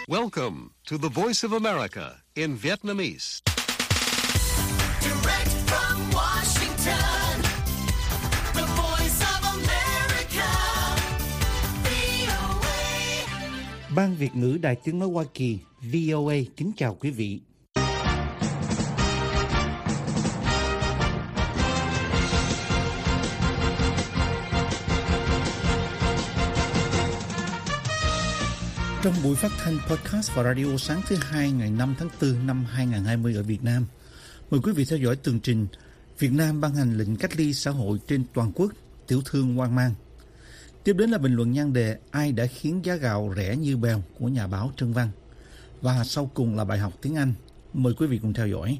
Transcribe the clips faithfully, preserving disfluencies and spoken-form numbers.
Welcome to the Voice of America in Vietnamese. Direct from Washington, the Voice of America, vê o a. Ban Việt ngữ Đài Tiếng nói Hoa Kỳ vê o a kính chào quý vị. Trong buổi phát thanh podcast và radio sáng thứ hai ngày năm tháng tư năm hai nghìn không trăm hai mươi ở Việt Nam, mời quý vị theo dõi tường trình Việt Nam ban hành lệnh cách ly xã hội trên toàn quốc, tiểu thương hoang mang. Tiếp đến là bình luận nhan đề ai đã khiến giá gạo rẻ như bèo của nhà báo Trân Văn. Và sau cùng là bài học tiếng Anh. Mời quý vị cùng theo dõi.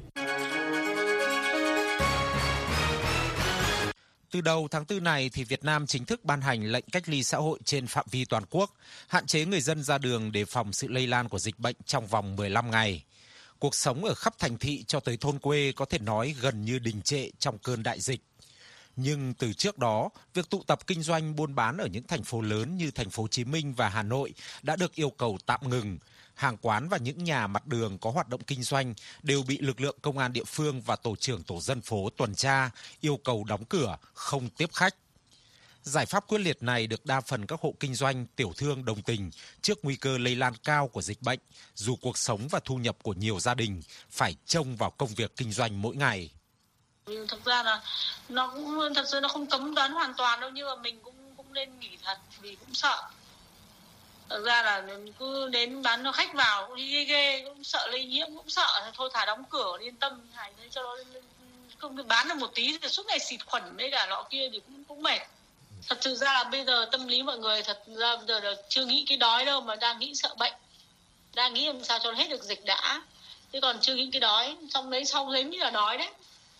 Từ đầu tháng tư này thì Việt Nam chính thức ban hành lệnh cách ly xã hội trên phạm vi toàn quốc, hạn chế người dân ra đường đề phòng sự lây lan của dịch bệnh trong vòng mười lăm ngày. Cuộc sống ở khắp thành thị cho tới thôn quê có thể nói gần như đình trệ trong cơn đại dịch. Nhưng từ trước đó, việc tụ tập kinh doanh buôn bán ở những thành phố lớn như thành phố Hồ Chí Minh và Hà Nội đã được yêu cầu tạm ngừng. Hàng quán và những nhà mặt đường có hoạt động kinh doanh đều bị lực lượng công an địa phương và tổ trưởng tổ dân phố tuần tra, yêu cầu đóng cửa, không tiếp khách. Giải pháp quyết liệt này được đa phần các hộ kinh doanh, tiểu thương đồng tình trước nguy cơ lây lan cao của dịch bệnh, dù cuộc sống và thu nhập của nhiều gia đình phải trông vào công việc kinh doanh mỗi ngày. Thực ra là nó cũng thật sự nó không cấm đoán hoàn toàn đâu, nhưng mà mình cũng cũng nên nghỉ thật vì cũng sợ. Thực ra là cứ đến bán nó khách vào cũng đi ghê ghê, cũng sợ lây nhiễm, cũng sợ thôi thả đóng cửa yên tâm hay cho nó không bán được một tí thì suốt ngày xịt khuẩn với cả nọ kia thì cũng cũng mệt. Thật sự ra là bây giờ tâm lý mọi người thật ra bây giờ là chưa nghĩ cái đói đâu mà đang nghĩ sợ bệnh, đang nghĩ làm sao cho nó hết được dịch đã, chứ còn chưa nghĩ cái đói, xong đấy sau đấy mới là đói đấy.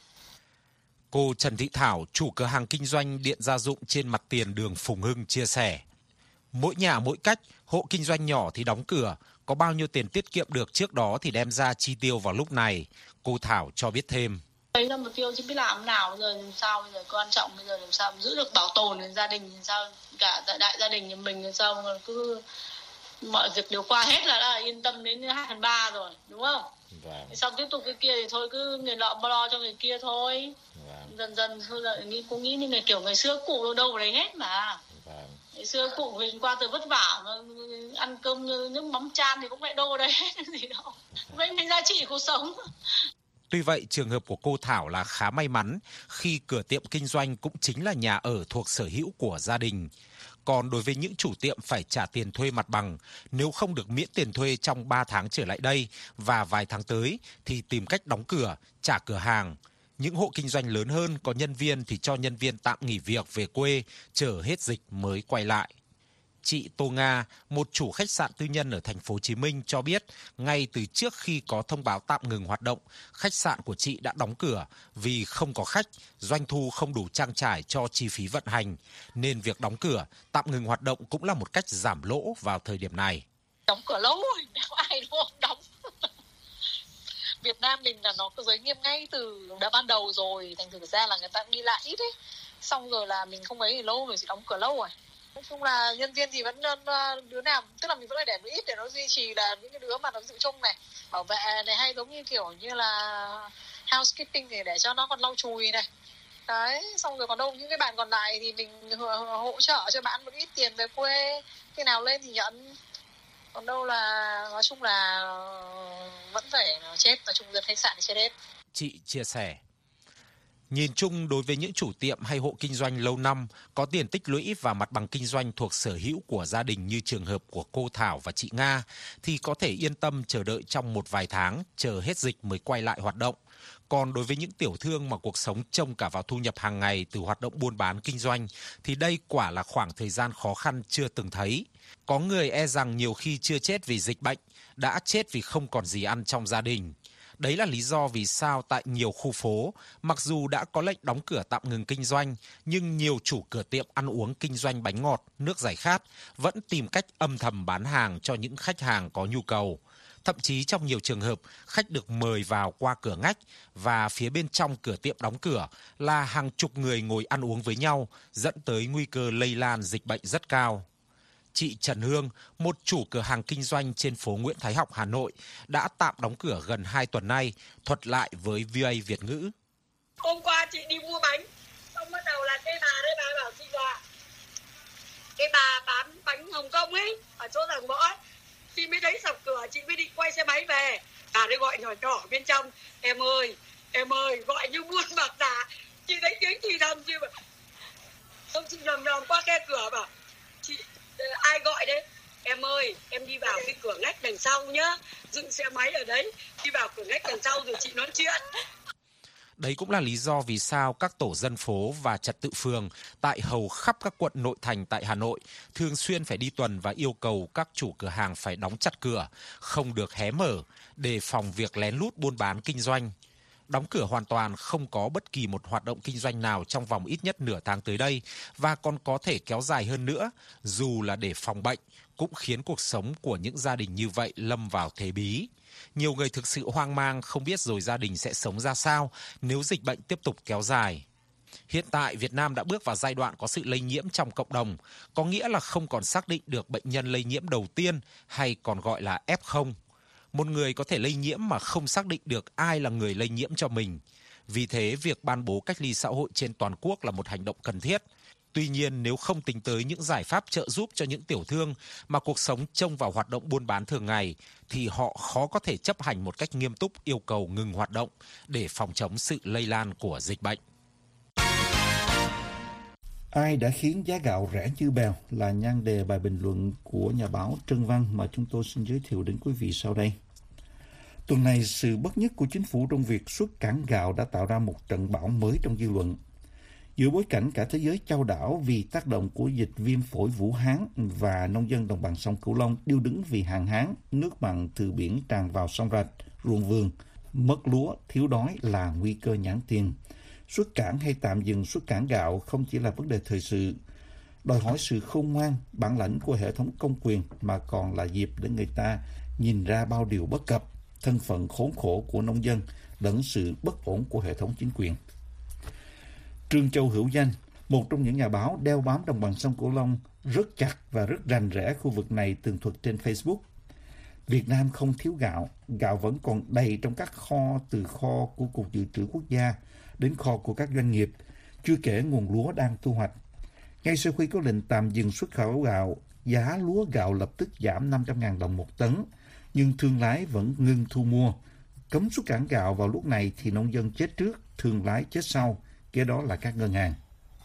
Cô Trần Thị Thảo, chủ cửa hàng kinh doanh điện gia dụng trên mặt tiền đường Phùng Hưng chia sẻ. Mỗi nhà mỗi cách, hộ kinh doanh nhỏ thì đóng cửa, có bao nhiêu tiền tiết kiệm được trước đó thì đem ra chi tiêu vào lúc này. Cô Thảo cho biết thêm. Đấy là mục tiêu chứ biết làm thế nào, bây giờ làm sao, bây giờ quan trọng bây giờ làm sao giữ được bảo tồn gia đình, làm sao cả đại gia đình nhà mình, làm sao mà cứ mọi việc đều qua hết là đã yên tâm đến hai phần ba rồi, đúng không? Vâng. Xong tiếp tục cái kia thì thôi cứ người nọ lo cho người kia thôi. Vâng. Dần dần thôi là nghĩ cũng nghĩ như người kiểu ngày xưa cụ đâu vào đấy hết mà. Vâng. Ngày xưa cụ mình qua từ vất vả mà ăn cơm nước mắm chan thì cũng lại đâu vào đấy hết gì đâu. Vậy mới giá trị cuộc sống. Tuy vậy, trường hợp của cô Thảo là khá may mắn khi cửa tiệm kinh doanh cũng chính là nhà ở thuộc sở hữu của gia đình. Còn đối với những chủ tiệm phải trả tiền thuê mặt bằng, nếu không được miễn tiền thuê trong ba tháng trở lại đây và vài tháng tới thì tìm cách đóng cửa, trả cửa hàng. Những hộ kinh doanh lớn hơn có nhân viên thì cho nhân viên tạm nghỉ việc về quê, chờ hết dịch mới quay lại. Chị Tô Nga, một chủ khách sạn tư nhân ở thành phố Hồ Chí Minh cho biết, ngay từ trước khi có thông báo tạm ngừng hoạt động, khách sạn của chị đã đóng cửa vì không có khách, doanh thu không đủ trang trải cho chi phí vận hành, nên việc đóng cửa, tạm ngừng hoạt động cũng là một cách giảm lỗ vào thời điểm này. Đóng cửa lâu rồi, đâu ai đâu đóng. Việt Nam mình là nó có giới nghiêm ngay từ đã ban đầu rồi, thành thử ra là người ta đi lại ít ấy, xong rồi là mình không ấy thì lâu rồi, chỉ đóng cửa lâu rồi. Nói chung là nhân viên thì vẫn đứa nào, tức là mình vẫn phải để một ít để nó duy trì là những cái đứa mà nó giữ trông này, bảo vệ này, hay giống như kiểu như là housekeeping thì để cho nó còn lau chùi này. Đấy, xong rồi còn đâu những cái bạn còn lại thì mình hỗ trợ cho bạn một ít tiền về quê, khi nào lên thì nhận. Còn đâu là nói chung là vẫn phải chết, nói chung dân khách sạn thì chết hết. Chị chia sẻ. Nhìn chung đối với những chủ tiệm hay hộ kinh doanh lâu năm có tiền tích lũy và mặt bằng kinh doanh thuộc sở hữu của gia đình như trường hợp của cô Thảo và chị Nga thì có thể yên tâm chờ đợi trong một vài tháng, chờ hết dịch mới quay lại hoạt động. Còn đối với những tiểu thương mà cuộc sống trông cả vào thu nhập hàng ngày từ hoạt động buôn bán kinh doanh thì đây quả là khoảng thời gian khó khăn chưa từng thấy. Có người e rằng nhiều khi chưa chết vì dịch bệnh, đã chết vì không còn gì ăn trong gia đình. Đấy là lý do vì sao tại nhiều khu phố, mặc dù đã có lệnh đóng cửa tạm ngừng kinh doanh, nhưng nhiều chủ cửa tiệm ăn uống kinh doanh bánh ngọt, nước giải khát vẫn tìm cách âm thầm bán hàng cho những khách hàng có nhu cầu. Thậm chí trong nhiều trường hợp, khách được mời vào qua cửa ngách và phía bên trong cửa tiệm đóng cửa là hàng chục người ngồi ăn uống với nhau, dẫn tới nguy cơ lây lan dịch bệnh rất cao. Chị Trần Hương, một chủ cửa hàng kinh doanh trên phố Nguyễn Thái Học, Hà Nội, đã tạm đóng cửa gần hai tuần nay, thuật lại với vê o a Việt ngữ. Hôm qua chị đi mua bánh, xong bắt đầu là cái bà đấy, bà bảo chị là cái bà bán bánh Hồng Kông ấy, ở chỗ Giảng Võ ấy. Chị mới thấy sập cửa, chị mới định quay xe máy về. Bà đấy gọi nhỏ nhỏ bên trong, em ơi, em ơi, gọi như buôn bạc giả. Chị thấy tiếng thì thầm chị bảo. Xong chị nhầm nhầm qua khe cửa bảo, chị, ai gọi đấy? Em ơi, em đi vào cái cửa ngách đằng sau nhá, dựng xe máy ở đấy, đi vào cửa ngách đằng sau rồi chị nói chuyện. Đấy cũng là lý do vì sao các tổ dân phố và trật tự phường tại hầu khắp các quận nội thành tại Hà Nội thường xuyên phải đi tuần và yêu cầu các chủ cửa hàng phải đóng chặt cửa, không được hé mở, đề phòng việc lén lút buôn bán kinh doanh. Đóng cửa hoàn toàn, không có bất kỳ một hoạt động kinh doanh nào trong vòng ít nhất nửa tháng tới đây và còn có thể kéo dài hơn nữa, dù là để phòng bệnh, cũng khiến cuộc sống của những gia đình như vậy lâm vào thế bí. Nhiều người thực sự hoang mang không biết rồi gia đình sẽ sống ra sao nếu dịch bệnh tiếp tục kéo dài. Hiện tại, Việt Nam đã bước vào giai đoạn có sự lây nhiễm trong cộng đồng, có nghĩa là không còn xác định được bệnh nhân lây nhiễm đầu tiên hay còn gọi là ép không. Một người có thể lây nhiễm mà không xác định được ai là người lây nhiễm cho mình. Vì thế, việc ban bố cách ly xã hội trên toàn quốc là một hành động cần thiết. Tuy nhiên, nếu không tính tới những giải pháp trợ giúp cho những tiểu thương mà cuộc sống trông vào hoạt động buôn bán thường ngày, thì họ khó có thể chấp hành một cách nghiêm túc yêu cầu ngừng hoạt động để phòng chống sự lây lan của dịch bệnh. Ai đã khiến giá gạo rẻ như bèo là nhan đề bài bình luận của nhà báo Trân Văn mà chúng tôi xin giới thiệu đến quý vị sau đây. Tuần này, sự bất nhất của chính phủ trong việc xuất cảng gạo đã tạo ra một trận bão mới trong dư luận. Giữa bối cảnh cả thế giới chao đảo vì tác động của dịch viêm phổi Vũ Hán và nông dân đồng bằng sông Cửu Long điêu đứng vì hạn hán, nước mặn từ biển tràn vào sông rạch, ruộng vườn, mất lúa, thiếu đói là nguy cơ nhãn tiền. Xuất cảng hay tạm dừng xuất cảng gạo không chỉ là vấn đề thời sự, đòi hỏi sự khôn ngoan, bản lãnh của hệ thống công quyền mà còn là dịp để người ta nhìn ra bao điều bất cập, thân phận khốn khổ của nông dân lẫn sự bất ổn của hệ thống chính quyền. Trương Châu Hữu Danh, một trong những nhà báo đeo bám đồng bằng sông Cửu Long rất chặt và rất rành rẽ khu vực này tường thuật trên Facebook. Việt Nam không thiếu gạo, gạo vẫn còn đầy trong các kho, từ kho của Cục Dự trữ Quốc gia đến kho của các doanh nghiệp, chưa kể nguồn lúa đang thu hoạch. Ngay sau khi có lệnh tạm dừng xuất khẩu gạo, giá lúa gạo lập tức giảm năm trăm nghìn đồng một tấn, nhưng thương lái vẫn ngưng thu mua. Cấm xuất cảng gạo vào lúc này thì nông dân chết trước, thương lái chết sau, kế đó là các ngân hàng.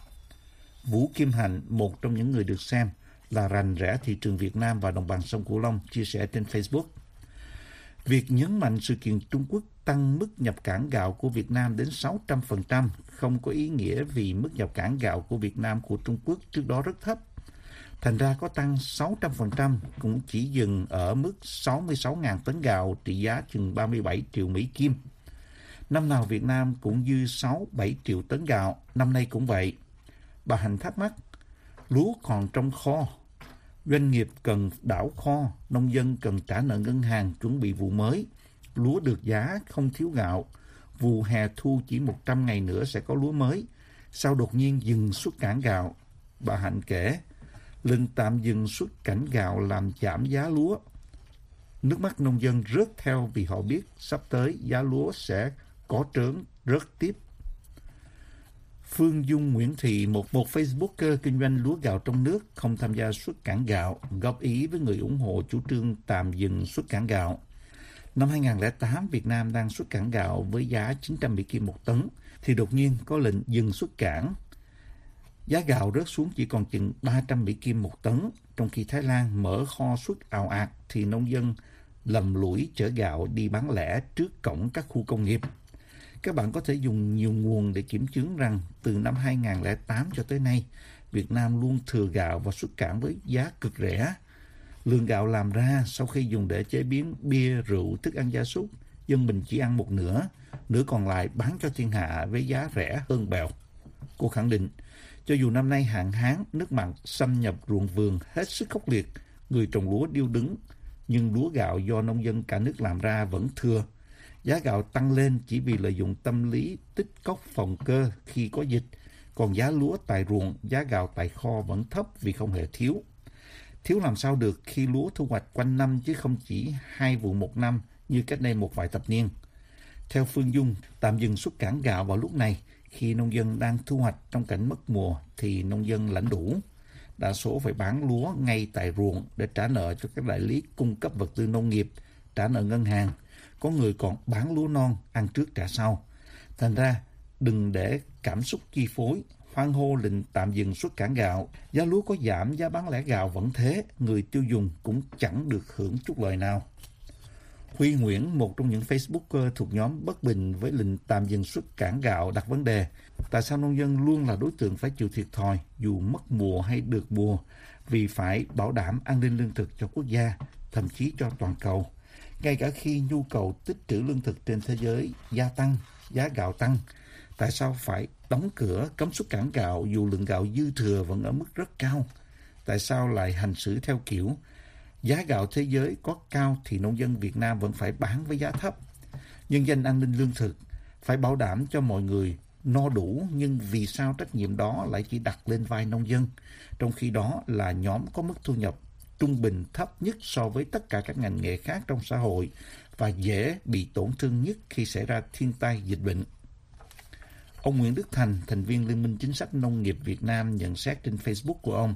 Vũ Kim Hạnh, một trong những người được xem là rành rẽ thị trường Việt Nam và đồng bằng sông Cửu Long, chia sẻ trên Facebook. Việc nhấn mạnh sự kiện Trung Quốc tăng mức nhập cảng gạo của Việt Nam đến sáu trăm phần trăm không có ý nghĩa vì mức nhập cảng gạo của Việt Nam của Trung Quốc trước đó rất thấp. Thành ra có tăng sáu trăm phần trăm cũng chỉ dừng ở mức sáu mươi sáu nghìn tấn gạo trị giá chừng ba mươi bảy triệu Mỹ Kim. Năm nào Việt Nam cũng dư sáu bảy triệu tấn gạo, năm nay cũng vậy. Bà Hạnh thắc mắc, lúa còn trong kho, doanh nghiệp cần đảo kho, nông dân cần trả nợ ngân hàng chuẩn bị vụ mới, lúa được giá không thiếu gạo, vụ hè thu chỉ một trăm ngày nữa sẽ có lúa mới, sao đột nhiên dừng xuất cảng gạo? Bà Hạnh kể, lệnh tạm dừng xuất cảnh gạo làm giảm giá lúa. Nước mắt nông dân rớt theo vì họ biết sắp tới giá lúa sẽ có trớn rớt tiếp. Phương Dung Nguyễn Thị, một một Facebooker kinh doanh lúa gạo trong nước, không tham gia xuất cảng gạo, góp ý với người ủng hộ chủ trương tạm dừng xuất cảng gạo. Năm hai không không tám, Việt Nam đang xuất cảng gạo với giá chín trăm Mỹ Kim một tấn, thì đột nhiên có lệnh dừng xuất cảng. Giá gạo rớt xuống chỉ còn chừng ba trăm Mỹ Kim một tấn, trong khi Thái Lan mở kho xuất ào ạt thì nông dân lầm lũi chở gạo đi bán lẻ trước cổng các khu công nghiệp. Các bạn có thể dùng nhiều nguồn để kiểm chứng rằng từ năm hai không không tám cho tới nay, Việt Nam luôn thừa gạo và xuất cảng với giá cực rẻ. Lượng gạo làm ra sau khi dùng để chế biến bia, rượu, thức ăn gia súc, dân mình chỉ ăn một nửa, nửa còn lại bán cho thiên hạ với giá rẻ hơn bèo. Cô khẳng định, cho dù năm nay hạn hán, nước mặn xâm nhập ruộng vườn hết sức khốc liệt, người trồng lúa điêu đứng, nhưng lúa gạo do nông dân cả nước làm ra vẫn thừa. Giá gạo tăng lên chỉ vì lợi dụng tâm lý tích cóp phòng cơ khi có dịch, còn giá lúa tại ruộng, giá gạo tại kho vẫn thấp vì không hề thiếu. Thiếu làm sao được khi lúa thu hoạch quanh năm chứ không chỉ hai vụ một năm như cách đây một vài thập niên. Theo Phương Dung, tạm dừng xuất cảng gạo vào lúc này khi nông dân đang thu hoạch trong cảnh mất mùa thì nông dân lãnh đủ. Đa số phải bán lúa ngay tại ruộng để trả nợ cho các đại lý cung cấp vật tư nông nghiệp, trả nợ ngân hàng. Có người còn bán lúa non, ăn trước trả sau. Thành ra, đừng để cảm xúc chi phối, hoan hô lệnh tạm dừng xuất cảng gạo. Giá lúa có giảm, giá bán lẻ gạo vẫn thế, người tiêu dùng cũng chẳng được hưởng chút lời nào. Huy Nguyễn, một trong những Facebooker thuộc nhóm bất bình với lệnh tạm dừng xuất cảng gạo, đặt vấn đề tại sao nông dân luôn là đối tượng phải chịu thiệt thòi dù mất mùa hay được mùa vì phải bảo đảm an ninh lương thực cho quốc gia, thậm chí cho toàn cầu. Ngay cả khi nhu cầu tích trữ lương thực trên thế giới gia tăng, giá gạo tăng, tại sao phải đóng cửa cấm xuất cảng gạo dù lượng gạo dư thừa vẫn ở mức rất cao? Tại sao lại hành xử theo kiểu giá gạo thế giới có cao thì nông dân Việt Nam vẫn phải bán với giá thấp? Nhân danh an ninh lương thực, phải bảo đảm cho mọi người no đủ, nhưng vì sao trách nhiệm đó lại chỉ đặt lên vai nông dân, trong khi đó là nhóm có mức thu nhập trung bình thấp nhất so với tất cả các ngành nghề khác trong xã hội và dễ bị tổn thương nhất khi xảy ra thiên tai dịch bệnh. Ông Nguyễn Đức Thành, thành viên Liên minh Chính sách Nông nghiệp Việt Nam, nhận xét trên Facebook của ông: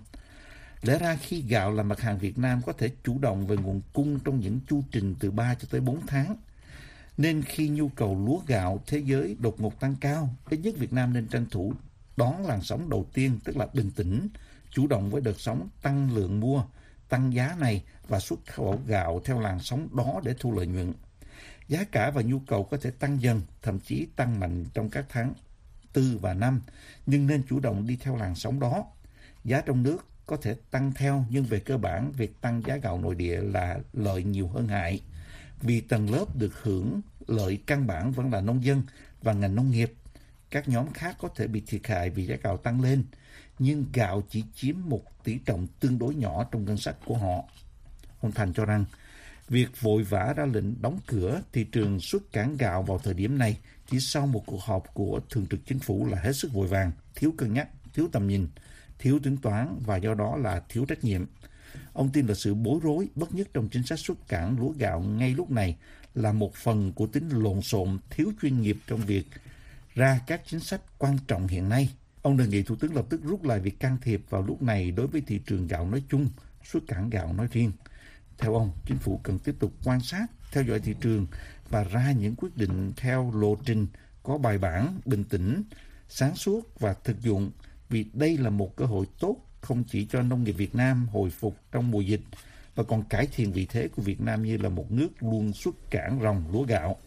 lẽ ra khi gạo là mặt hàng Việt Nam có thể chủ động về nguồn cung trong những chu trình từ ba cho tới bốn tháng, nên khi nhu cầu lúa gạo thế giới đột ngột tăng cao, ít nhất Việt Nam nên tranh thủ đón làn sóng đầu tiên, tức là bình tĩnh, chủ động với đợt sóng tăng lượng mua, tăng giá này và xuất khẩu gạo theo làn sóng đó để thu lợi nhuận. Giá cả và nhu cầu có thể tăng dần, thậm chí tăng mạnh trong các tháng tư và năm, nhưng nên chủ động đi theo làn sóng đó. Giá trong nước có thể tăng theo, nhưng về cơ bản, việc tăng giá gạo nội địa là lợi nhiều hơn hại, vì tầng lớp được hưởng lợi căn bản vẫn là nông dân và ngành nông nghiệp. Các nhóm khác có thể bị thiệt hại vì giá gạo tăng lên, nhưng gạo chỉ chiếm một tỷ trọng tương đối nhỏ trong ngân sách của họ. Ông Thành cho rằng, việc vội vã ra lệnh đóng cửa thị trường xuất cảng gạo vào thời điểm này chỉ sau một cuộc họp của Thường trực Chính phủ là hết sức vội vàng, thiếu cân nhắc, thiếu tầm nhìn, thiếu tính toán và do đó là thiếu trách nhiệm. Ông tin là sự bối rối bất nhất trong chính sách xuất cảng lúa gạo ngay lúc này là một phần của tính lộn xộn, thiếu chuyên nghiệp trong việc ra các chính sách quan trọng hiện nay. Ông đề nghị Thủ tướng lập tức rút lại việc can thiệp vào lúc này đối với thị trường gạo nói chung, xuất cảng gạo nói riêng. Theo ông, Chính phủ cần tiếp tục quan sát, theo dõi thị trường và ra những quyết định theo lộ trình có bài bản, bình tĩnh, sáng suốt và thực dụng, vì đây là một cơ hội tốt không chỉ cho nông nghiệp Việt Nam hồi phục trong mùa dịch và còn cải thiện vị thế của Việt Nam như là một nước luôn xuất cảng ròng lúa gạo.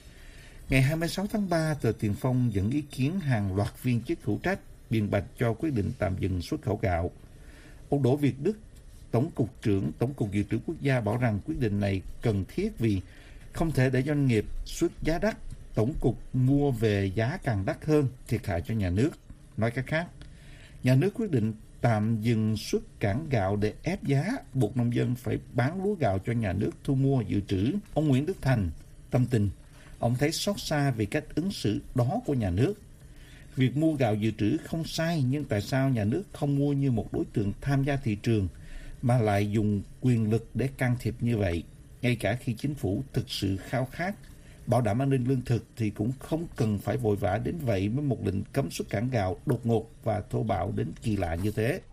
Ngày hai mươi sáu tháng ba, tờ Tiền Phong dẫn ý kiến hàng loạt viên chức hữu trách biện bạch cho quyết định tạm dừng xuất khẩu gạo. Ông Đỗ Việt Đức, Tổng cục trưởng Tổng cục Dự trữ Quốc gia bảo rằng quyết định này cần thiết vì không thể để doanh nghiệp xuất giá đắt, Tổng cục mua về giá càng đắt hơn, thiệt hại cho nhà nước. Nói cách khác, nhà nước quyết định tạm dừng xuất cảng gạo để ép giá, buộc nông dân phải bán lúa gạo cho nhà nước thu mua dự trữ. Ông Nguyễn Đức Thành tâm tình, ông thấy xót xa vì cách ứng xử đó của nhà nước. Việc mua gạo dự trữ không sai, nhưng tại sao nhà nước không mua như một đối tượng tham gia thị trường mà lại dùng quyền lực để can thiệp như vậy? Ngay cả khi chính phủ thực sự khao khát bảo đảm an ninh lương thực thì cũng không cần phải vội vã đến vậy với một lệnh cấm xuất cảng gạo đột ngột và thô bạo đến kỳ lạ như thế.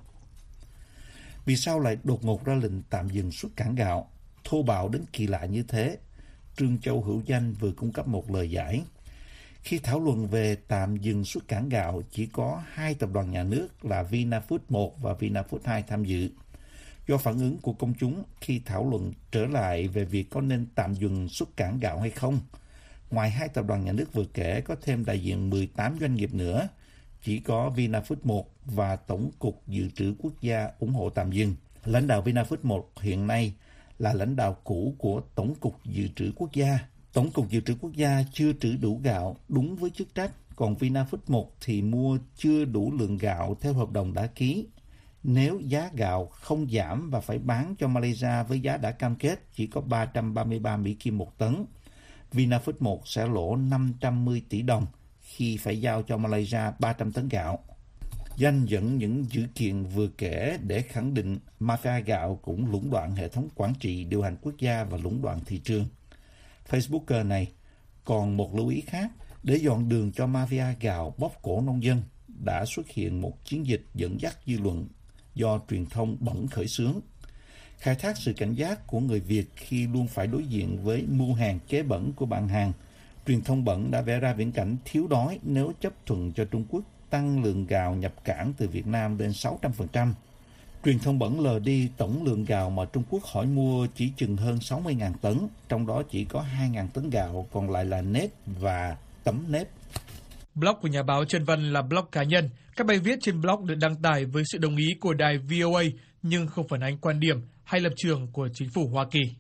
Vì sao lại đột ngột ra lệnh tạm dừng xuất cảng gạo, thô bạo đến kỳ lạ như thế? Trương Châu Hữu Danh vừa cung cấp một lời giải. Khi thảo luận về tạm dừng xuất cảng gạo, chỉ có hai tập đoàn nhà nước là Vinafood một và Vinafood hai tham dự. Do phản ứng của công chúng khi thảo luận trở lại về việc có nên tạm dừng xuất cảng gạo hay không, ngoài hai tập đoàn nhà nước vừa kể có thêm đại diện mười tám doanh nghiệp nữa, chỉ có Vinafood một và Tổng cục Dự trữ Quốc gia ủng hộ tạm dừng. Lãnh đạo Vinafood một hiện nay là lãnh đạo cũ của Tổng cục Dự trữ Quốc gia. Tổng cục Dự trữ Quốc gia chưa trữ đủ gạo đúng với chức trách, còn Vinafood một thì mua chưa đủ lượng gạo theo hợp đồng đã ký. Nếu giá gạo không giảm và phải bán cho Malaysia với giá đã cam kết chỉ có ba trăm ba mươi ba Mỹ Kim một tấn, Vinafood một sẽ lỗ năm trăm mười tỷ đồng khi phải giao cho Malaysia ba trăm tấn gạo. Danh dẫn những dữ kiện vừa kể để khẳng định mafia gạo cũng lũng đoạn hệ thống quản trị điều hành quốc gia và lũng đoạn thị trường. Facebooker này còn một lưu ý khác, để dọn đường cho mafia gạo bóp cổ nông dân, đã xuất hiện một chiến dịch dẫn dắt dư luận do truyền thông bẩn khởi xướng. Khai thác sự cảnh giác của người Việt khi luôn phải đối diện với mưu hàng kế bẩn của bạn hàng, truyền thông bẩn đã vẽ ra viễn cảnh thiếu đói nếu chấp thuận cho Trung Quốc tăng lượng gạo nhập cảng từ Việt Nam lên sáu trăm phần trăm. Truyền thông bẩn lờ đi tổng lượng gạo mà Trung Quốc hỏi mua chỉ chừng hơn sáu mươi nghìn tấn, trong đó chỉ có hai nghìn tấn gạo còn lại là nếp và tấm nếp. Blog của nhà báo Trần Văn là blog cá nhân. Các bài viết trên blog được đăng tải với sự đồng ý của đài vê o a nhưng không phản ánh quan điểm hay lập trường của chính phủ Hoa Kỳ.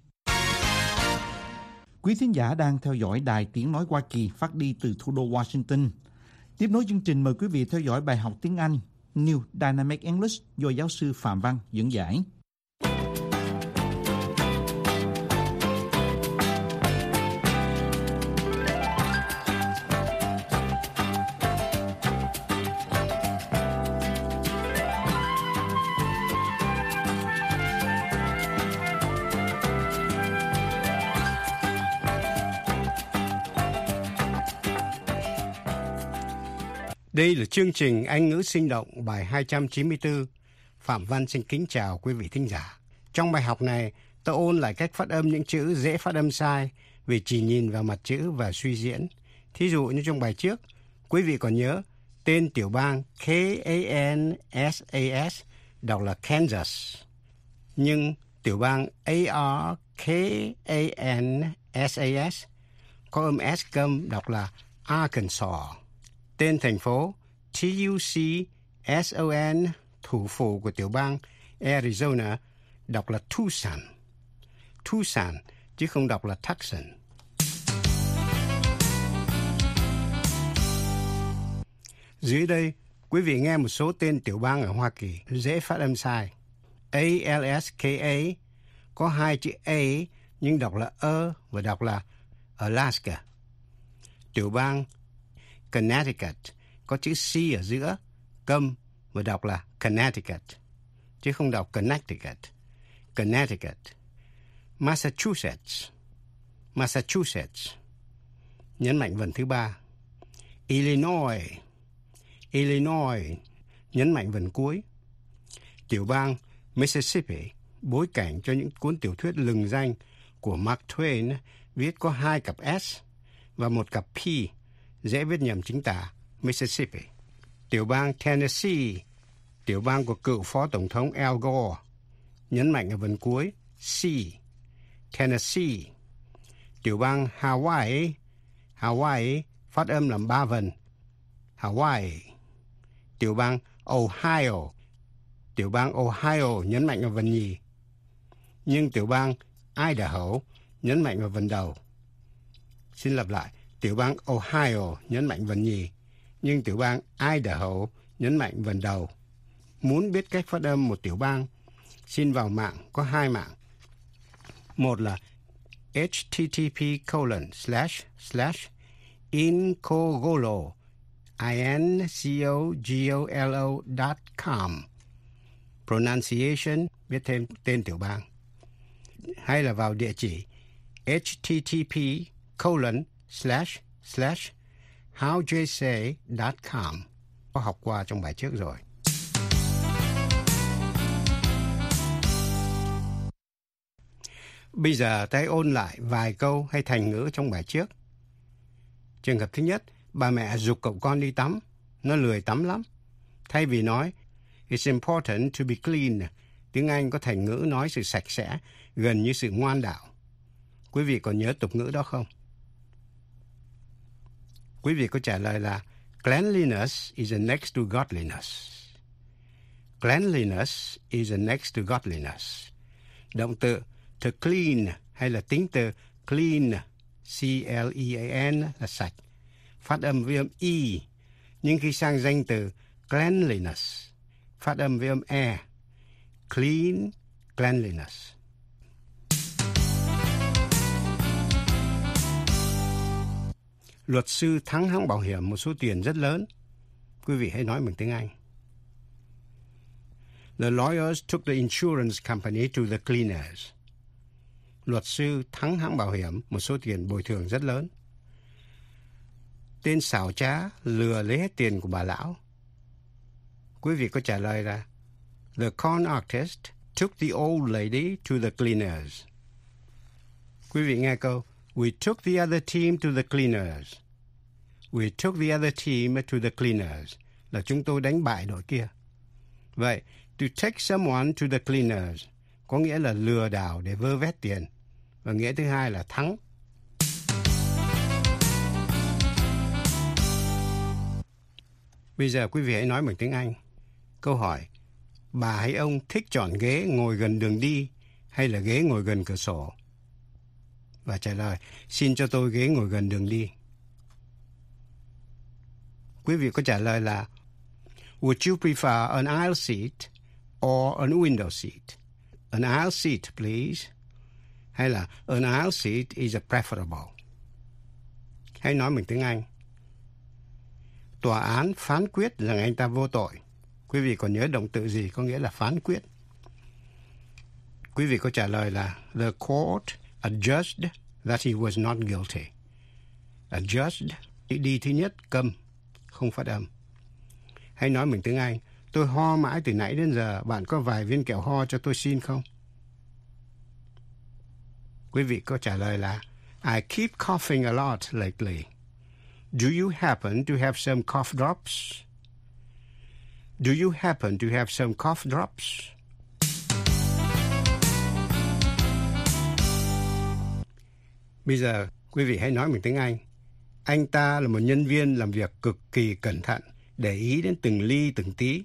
Quý thính giả đang theo dõi Đài Tiếng Nói Hoa Kỳ phát đi từ thủ đô Washington. Tiếp nối chương trình, mời quý vị theo dõi bài học tiếng Anh New Dynamic English do giáo sư Phạm Văn dẫn giải. Đây là chương trình Anh ngữ sinh động bài hai trăm chín mươi tư. Phạm Văn xin kính chào quý vị thính giả. Trong bài học này, tôi ôn lại cách phát âm những chữ dễ phát âm sai vì chỉ nhìn vào mặt chữ và suy diễn. Thí dụ như trong bài trước, quý vị còn nhớ tên tiểu bang K A N S A S đọc là Kansas. Nhưng tiểu bang A R K A N S A S có âm S câm đọc là Arkansas. Tên thành phố T U C S O N, thủ phủ của tiểu bang Arizona, đọc là Tucson. Tucson, chứ không đọc là Tucson. Dưới đây, quý vị nghe một số tên tiểu bang ở Hoa Kỳ dễ phát âm sai. A L S K A có hai chữ A nhưng đọc là ơ và đọc là Alaska. Tiểu bang Connecticut có chữ C ở giữa, câm và đọc là Connecticut, chứ không đọc Connecticut. Connecticut. Massachusetts. Massachusetts. Nhấn mạnh vần thứ ba. Illinois. Illinois. Nhấn mạnh vần cuối. Tiểu bang Mississippi, bối cảnh cho những cuốn tiểu thuyết lừng danh của Mark Twain, viết có hai cặp S và một cặp P, dễ viết nhầm chính tả Mississippi. Tiểu bang Tennessee, tiểu bang của cựu Phó Tổng thống Al Gore, nhấn mạnh ở vần cuối C. Tennessee. Tiểu bang Hawaii, Hawaii phát âm làm ba vần Hawaii. Tiểu bang Ohio, tiểu bang Ohio nhấn mạnh ở vần nhì. Nhưng tiểu bang Idaho nhấn mạnh vào vần đầu. Xin lặp lại. Tiểu bang Ohio nhấn mạnh vần nhì, nhưng tiểu bang Idaho nhấn mạnh vần đầu. Muốn biết cách phát âm một tiểu bang, xin vào mạng, có hai mạng. Một là http colon slash slash incogolo i n c o g o l o dot com, pronunciation viết thêm tên tiểu bang. Hay là vào địa chỉ http colon slash slash howjsay dot com, có học qua trong bài trước rồi. Bây giờ ta hãy ôn lại vài câu hay thành ngữ trong bài trước. Trường hợp thứ nhất, bà mẹ giục cậu con đi tắm, nó lười tắm lắm. Thay vì nói it's important to be clean, tiếng Anh có thành ngữ nói sự sạch sẽ, gần như sự ngoan đạo. Quý vị còn nhớ tục ngữ đó không? Quý vị có trả lời là cleanliness is the next to godliness. Cleanliness is the next to godliness. Động từ to clean hay là tính từ clean, C L E A N là sạch, phát âm với âm E. Nhưng khi sang danh từ cleanliness, phát âm với âm E. Clean, cleanliness. Luật sư thắng hãng bảo hiểm một số tiền rất lớn. Quý vị hãy nói bằng tiếng Anh. The lawyers took the insurance company to the cleaners. Luật sư thắng hãng bảo hiểm một số tiền bồi thường rất lớn. Tên xảo trá lừa lấy hết tiền của bà lão. Quý vị có trả lời là The con artist took the old lady to the cleaners. Quý vị nghe câu We took the other team to the cleaners. We took the other team to the cleaners là chúng tôi đánh bại đội kia. Vậy, to take someone to the cleaners có nghĩa là lừa đảo để vơ vét tiền. Và nghĩa thứ hai là thắng. Bây giờ quý vị hãy nói bằng tiếng Anh. Câu hỏi, bà hay ông thích chọn ghế ngồi gần đường đi hay là ghế ngồi gần cửa sổ? Và trả lời, xin cho tôi ghế ngồi gần đường đi. Quý vị có trả lời là Would you prefer an aisle seat or an window seat? An aisle seat, please. Hay là an aisle seat is preferable. Hãy nói bằng tiếng Anh. Tòa án phán quyết rằng anh ta vô tội. Quý vị còn nhớ động từ gì có nghĩa là phán quyết? Quý vị có trả lời là The court adjudged that he was not guilty. Adjudged, đi thứ nhất, câm, không phát âm. Hãy nói bằng tiếng Anh. Tôi ho mãi từ nãy đến giờ, bạn có vài viên kẹo ho cho tôi xin không? Quý vị có trả lời là I keep coughing a lot lately. Do you happen to have some cough drops? Do you happen to have some cough drops? Bây giờ, quý vị hãy nói bằng tiếng Anh. Anh ta là một nhân viên làm việc cực kỳ cẩn thận, để ý đến từng ly từng tí.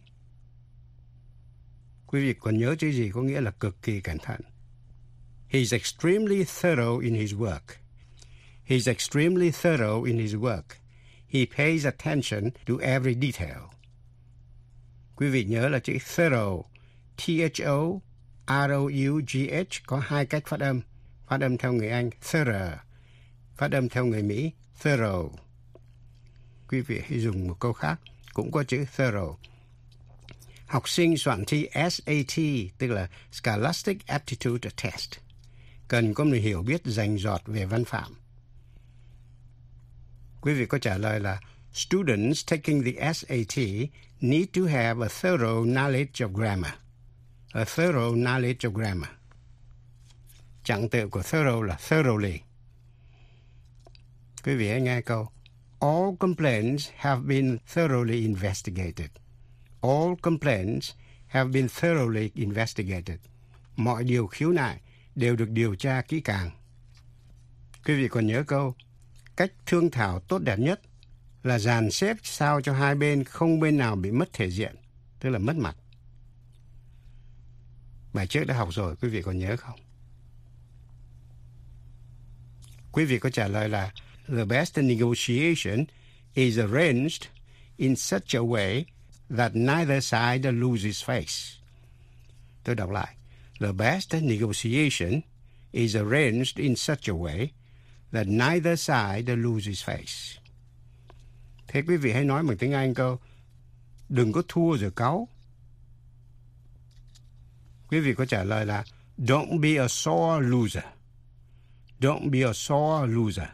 Quý vị còn nhớ chữ gì có nghĩa là cực kỳ cẩn thận? He's extremely thorough in his work. He's extremely thorough in his work. He pays attention to every detail. Quý vị nhớ là chữ thorough, T H O R O U G H có hai cách phát âm. Phát âm theo người Anh, thorough. Phát âm theo người Mỹ, thorough. Quý vị hãy dùng một câu khác, cũng có chữ thorough. Học sinh soạn thi S A T, tức là Scholastic Aptitude Test, cần có một hiểu biết rành rọt về văn phạm. Quý vị có trả lời là Students taking the S A T need to have a thorough knowledge of grammar. A thorough knowledge of grammar. Trạng tự của thorough là thoroughly. Quý vị hãy nghe câu All complaints have been thoroughly investigated. All complaints have been thoroughly investigated. Mọi điều khiếu nại đều được điều tra kỹ càng. Quý vị còn nhớ câu cách thương thảo tốt đẹp nhất là dàn xếp sao cho hai bên không bên nào bị mất thể diện, tức là mất mặt. Bài trước đã học rồi, quý vị còn nhớ không? Quý vị có trả lời là The best negotiation is arranged in such a way that neither side loses face. Tôi đọc lại. The best negotiation is arranged in such a way that neither side loses face. Thế quý vị hãy nói bằng tiếng Anh câu đừng có thua rồi cáu. Quý vị có trả lời là Don't be a sore loser. Don't be a sore loser.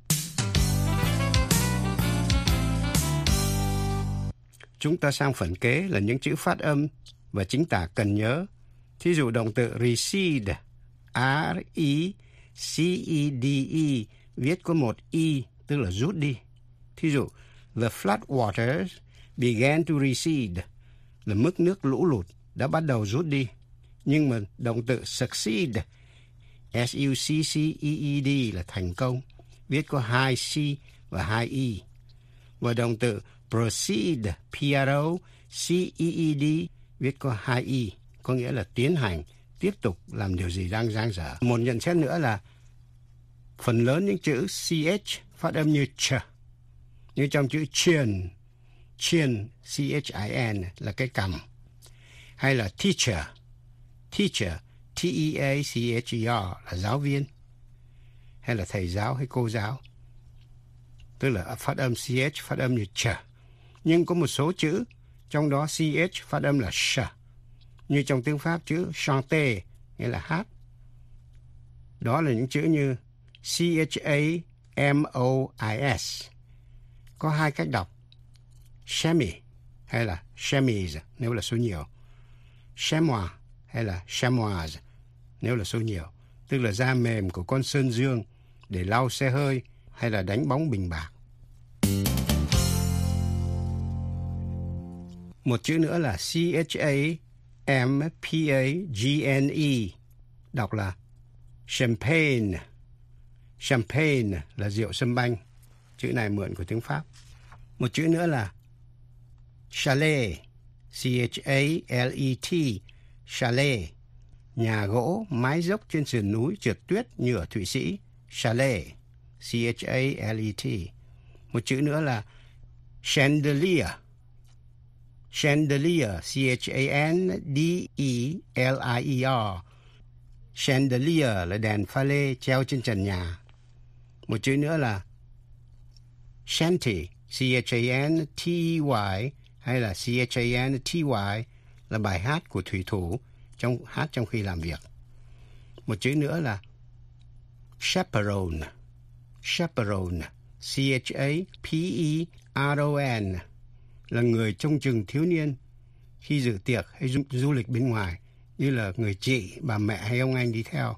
Chúng ta sang phần kế là những chữ phát âm và chính tả cần nhớ. Thí dụ động từ recede, R E C E D E, viết có một E, tức là rút đi. Thí dụ, the flood waters began to recede, là mức nước lũ lụt đã bắt đầu rút đi. Nhưng mà động từ succeed, S U C C E E D là thành công, viết có hai C và hai E. Và động từ proceed, P R O C E E D, viết có hai E, có nghĩa là tiến hành, tiếp tục làm điều gì đang dang dở. Một nhận xét nữa là phần lớn những chữ C H phát âm như ch, như trong chữ chin, chin, C H I N là cái cằm. Hay là teacher, teacher, T E A C H E R là giáo viên. Hay là thầy giáo hay cô giáo. Tức là phát âm C H phát âm như ch. Nhưng có một số chữ, trong đó C H phát âm là sh. Như trong tiếng Pháp, chữ chanter nghĩa là hát. Đó là những chữ như C H A M O I S. Có hai cách đọc. Chemise hay là chemise nếu là số nhiều. Chamois hay là chamoise nếu là số nhiều. Tức là da mềm của con sơn dương để lau xe hơi hay là đánh bóng bình bạc. Một chữ nữa là C H A M P A G N E, đọc là champagne. Champagne là rượu sâm banh. Chữ này mượn của tiếng Pháp. Một chữ nữa là chalet, C H A L E T, chalet. Nhà gỗ mái dốc trên sườn núi trượt tuyết như ở Thụy Sĩ. Chalet, C H A L E T. Một chữ nữa là chandelier. Chandelier, C H A N D E L I E R. Chandelier là đèn pha lê treo trên trần nhà. Một chữ nữa là shanty, C H A N T E Y hay là C H A N T Y là bài hát của thủy thủ trong hát trong khi làm việc. Một chữ nữa là chaperone. Chaperone, C H A P E R O N là người trông chừng thiếu niên khi dự tiệc hay du, du lịch bên ngoài, như là người chị, bà mẹ hay ông anh đi theo.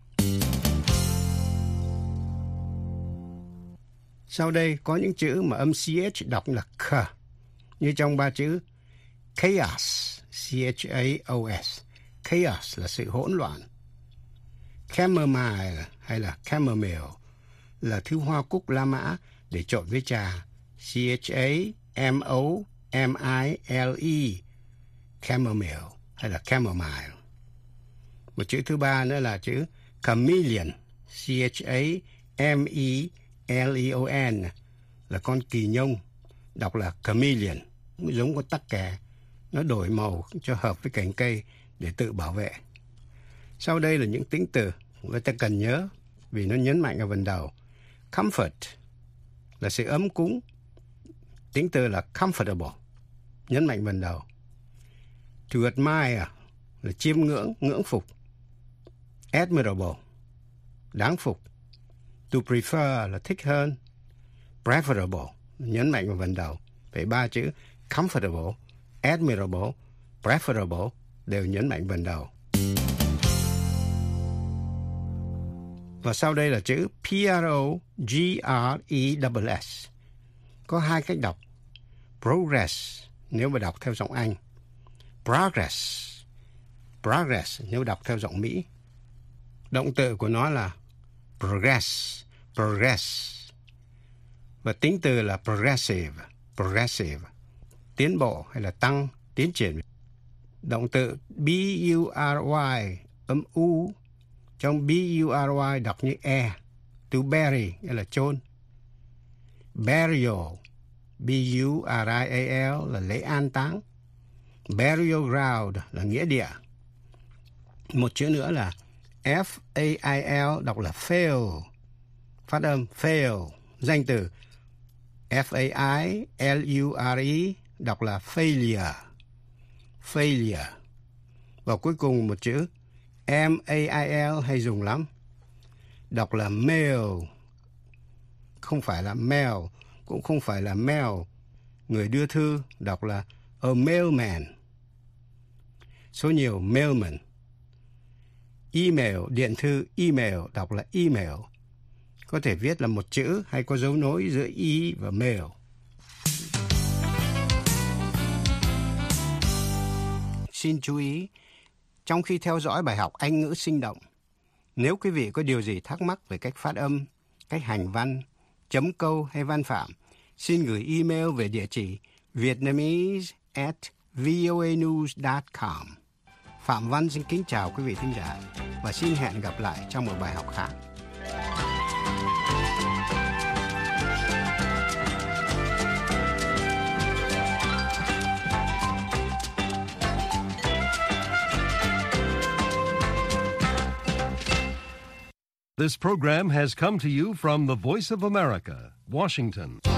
Sau đây có những chữ mà âm C H đọc là K, như trong ba chữ chaos, C H A O S. Chaos là sự hỗn loạn. Chamomile hay là chamomile là thứ hoa cúc La Mã để trộn với trà. C H A M O M I L E. Chamomile hay là chamomile. Một chữ thứ ba nữa là chữ chameleon, C H A M E L E O N là con kỳ nhông, đọc là chameleon, giống con tắc kè. Nó đổi màu cho hợp với cành cây để tự bảo vệ. Sau đây là những tính từ người ta cần nhớ vì nó nhấn mạnh ở phần đầu. Comfort là sự ấm cúng. Tính từ là comfortable, nhấn mạnh phần đầu. To admire là chiêm ngưỡng, ngưỡng phục. Admirable, đáng phục. To prefer là thích hơn. Preferable, nhấn mạnh vào phần đầu. Vậy ba chữ comfortable, admirable, preferable đều nhấn mạnh phần đầu. Và sau đây là chữ P R O G R E S S. Có hai cách đọc. Progress nếu mà đọc theo giọng Anh. Progress. Progress nếu đọc theo giọng Mỹ. Động từ của nó là progress. Progress. Và tính từ là progressive. Progressive. Tiến bộ hay là tăng, tiến triển. Động từ B U R Y âm U. Trong B U R Y đọc như E. To bury nghĩa là chôn. Burial, B U R I A L là lễ an táng. Burial ground là nghĩa địa. Một chữ nữa là F A I L đọc là fail. Phát âm fail. Danh từ F A I L U R E đọc là failure. Failure. Và cuối cùng một chữ M A I L hay dùng lắm. Đọc là mail. Không phải là mail, cũng không phải là mail. Người đưa thư đọc là a mailman. Số nhiều mailman. Email, điện thư email đọc là email. Có thể viết là một chữ hay có dấu nối giữa e và mail. Xin chú ý, trong khi theo dõi bài học Anh ngữ sinh động, nếu quý vị có điều gì thắc mắc về cách phát âm, cách hành văn, chấm câu hay văn phạm, xin gửi email về địa chỉ vietnamese at voanews dot com. Phạm Văn xin kính chào quý vị thính giả và xin hẹn gặp lại trong một bài học khác. This program has come to you from the Voice of America, Washington.